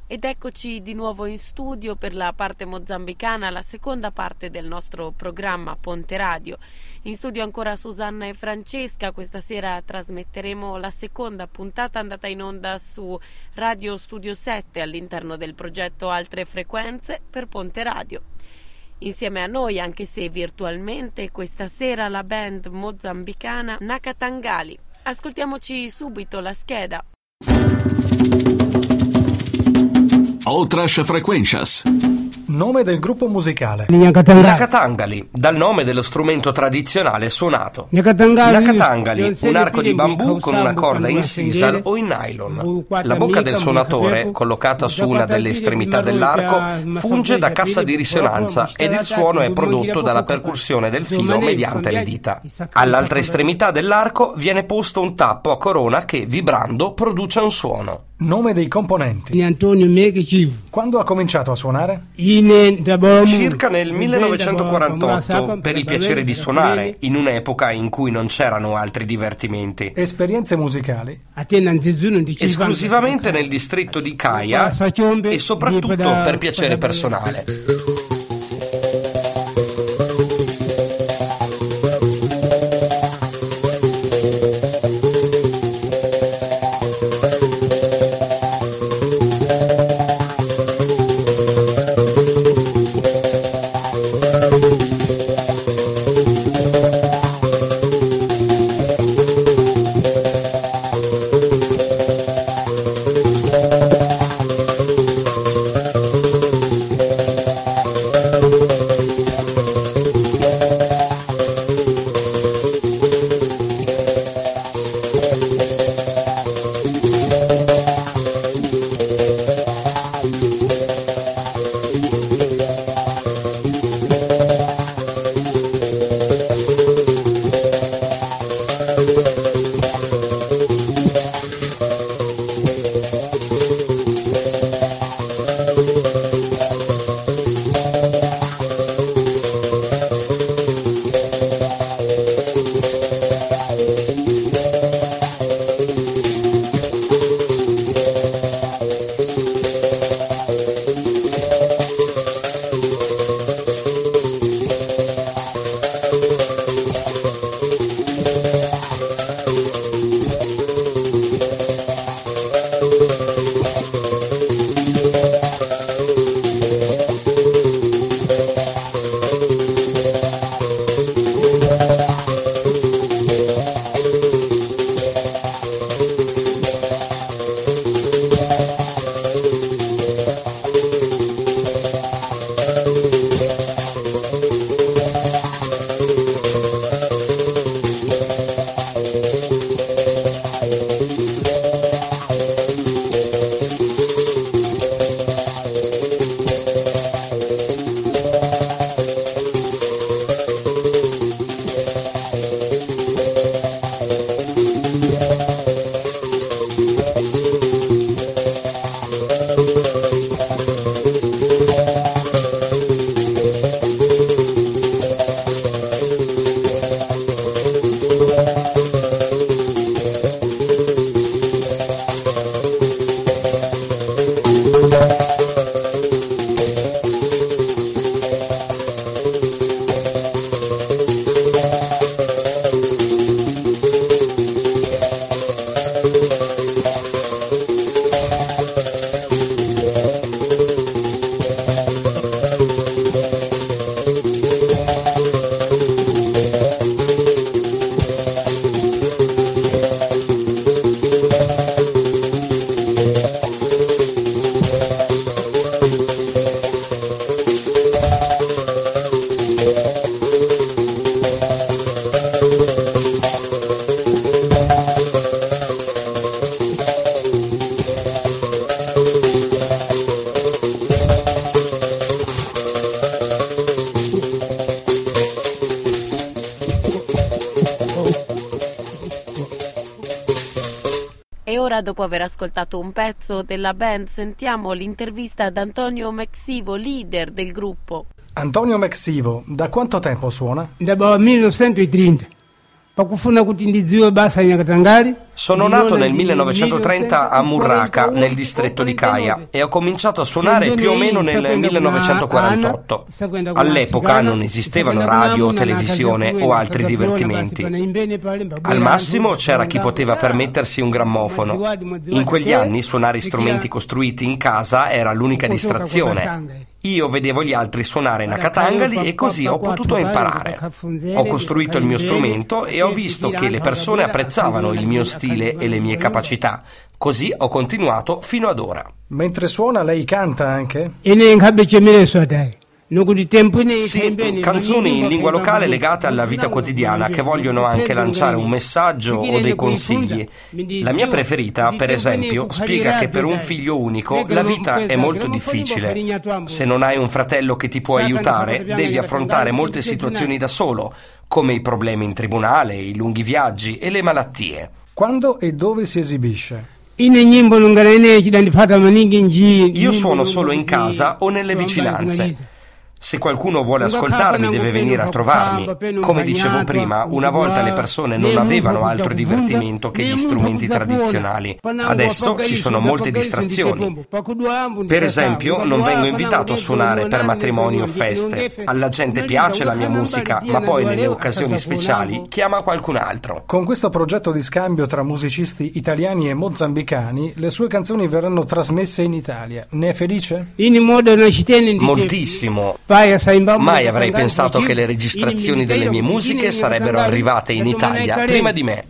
Ed eccoci di nuovo in studio per la parte mozambicana, la seconda parte del nostro programma Ponte Radio. In studio ancora Susanna e Francesca. Questa sera trasmetteremo la seconda puntata andata in onda su Radio Studio 7 all'interno del progetto Altre Frequenze per Ponte Radio. Insieme a noi, anche se virtualmente, questa sera la band mozambicana Nakatangali. Ascoltiamoci subito la scheda. Outras Frequências. Nome del gruppo musicale Nakatangali, dal nome dello strumento tradizionale suonato. Nakatangali, un arco di bambù con una corda in sisal o in nylon. La bocca del suonatore, collocata su una delle estremità dell'arco, funge da cassa di risonanza ed il suono è prodotto dalla percussione del filo mediante le dita. All'altra estremità dell'arco viene posto un tappo a corona che, vibrando, produce un suono. Nome dei componenti. Quando ha cominciato a suonare? Circa nel 1948, per il piacere di suonare, in un'epoca in cui non c'erano altri divertimenti. Esperienze musicali? Esclusivamente nel distretto di Kaya e soprattutto per piacere personale. E ora, dopo aver ascoltato un pezzo della band, sentiamo l'intervista ad Antonio Mexivo, leader del gruppo. Antonio Mexivo, da quanto tempo suona? Da 1930. Sono nato nel 1930 a Murraka, nel distretto di Kaya, e ho cominciato a suonare più o meno nel 1948. All'epoca non esistevano radio, televisione o altri divertimenti. Al massimo c'era chi poteva permettersi un grammofono. In quegli anni suonare strumenti costruiti in casa era l'unica distrazione. Io vedevo gli altri suonare nakatangali e così ho potuto imparare. Ho costruito il mio strumento e ho visto che le persone apprezzavano il mio stile e le mie capacità. Così ho continuato fino ad ora. Mentre suona lei canta anche? Sì, canzoni in lingua locale legate alla vita quotidiana che vogliono anche lanciare un messaggio o dei consigli. La mia preferita, per esempio, spiega che per un figlio unico la vita è molto difficile. Se non hai un fratello che ti può aiutare, devi affrontare molte situazioni da solo, come i problemi in tribunale, i lunghi viaggi e le malattie. Quando e dove si esibisce? Io suono solo in casa o nelle vicinanze. Se qualcuno vuole ascoltarmi deve venire a trovarmi. Come dicevo prima, una volta le persone non avevano altro divertimento che gli strumenti tradizionali. Adesso ci sono molte distrazioni. Per esempio, non vengo invitato a suonare per matrimoni o feste. Alla gente piace la mia musica, ma poi nelle occasioni speciali chiama qualcun altro. Con questo progetto di scambio tra musicisti italiani e mozambicani, le sue canzoni verranno trasmesse in Italia. Ne è felice? Moltissimo. Mai avrei pensato che le registrazioni delle mie musiche sarebbero arrivate in Italia prima di me.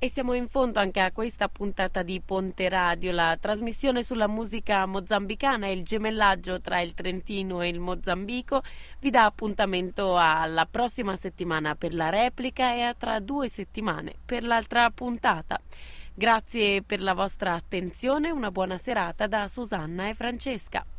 E siamo in fondo anche a questa puntata di Ponte Radio, la trasmissione sulla musica mozambicana e il gemellaggio tra il Trentino e il Mozambico. Vi dà appuntamento alla prossima settimana per la replica e a tra 2 settimane per l'altra puntata. Grazie per la vostra attenzione, una buona serata da Susanna e Francesca.